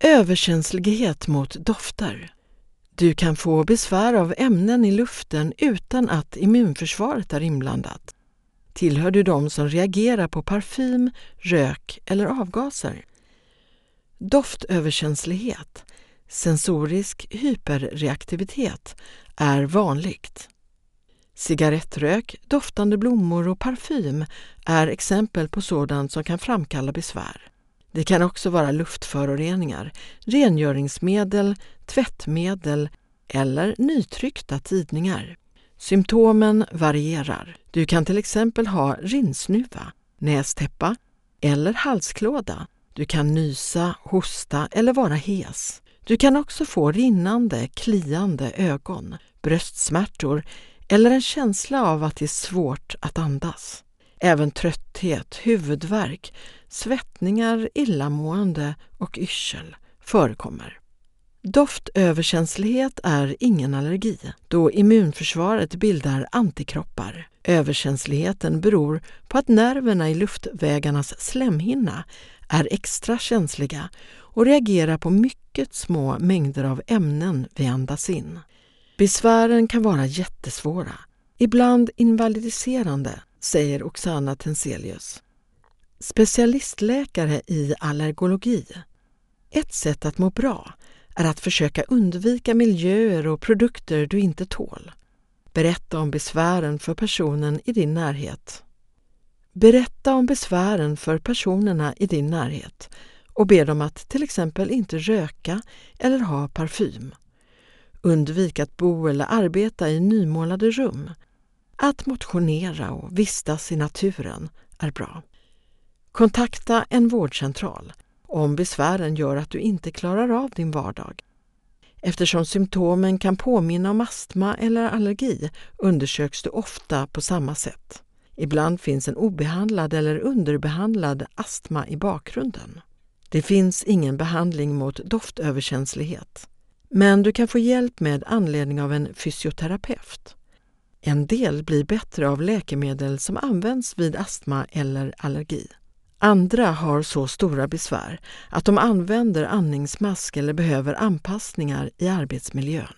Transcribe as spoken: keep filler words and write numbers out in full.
Överkänslighet mot dofter. Du kan få besvär av ämnen i luften utan att immunförsvaret är inblandat. Tillhör du de som reagerar på parfym, rök eller avgaser? Doftöverkänslighet, sensorisk hyperreaktivitet, är vanligt. Cigarettrök, doftande blommor och parfym är exempel på sådant som kan framkalla besvär. Det kan också vara luftföroreningar, rengöringsmedel, tvättmedel eller nytryckta tidningar. Symptomen varierar. Du kan till exempel ha rinnsnuva, nästäppa eller halsklåda. Du kan nysa, hosta eller vara hes. Du kan också få rinnande, kliande ögon, bröstsmärtor eller en känsla av att det är svårt att andas. Även trötthet, huvudvärk, svettningar, illamående och yrsel förekommer. Doftöverkänslighet är ingen allergi, då immunförsvaret bildar antikroppar. Överkänsligheten beror på att nerverna i luftvägarnas slemhinna är extra känsliga och reagerar på mycket små mängder av ämnen vi andas in. Besvären kan vara jättesvåra, ibland invalidiserande, säger Oksana Tenselius, specialistläkare i allergologi. Ett sätt att må bra är att försöka undvika miljöer och produkter du inte tål. Berätta om besvären för personen i din närhet. Berätta om besvären för personerna i din närhet och be dem att till exempel inte röka eller ha parfym. Undvik att bo eller arbeta i nymålade rum. Att motionera och vistas i naturen är bra. Kontakta en vårdcentral om besvären gör att du inte klarar av din vardag. Eftersom symptomen kan påminna om astma eller allergi undersöks du ofta på samma sätt. Ibland finns en obehandlad eller underbehandlad astma i bakgrunden. Det finns ingen behandling mot doftöverkänslighet. Men du kan få hjälp med anledning av en fysioterapeut. En del blir bättre av läkemedel som används vid astma eller allergi. Andra har så stora besvär att de använder andningsmask eller behöver anpassningar i arbetsmiljön.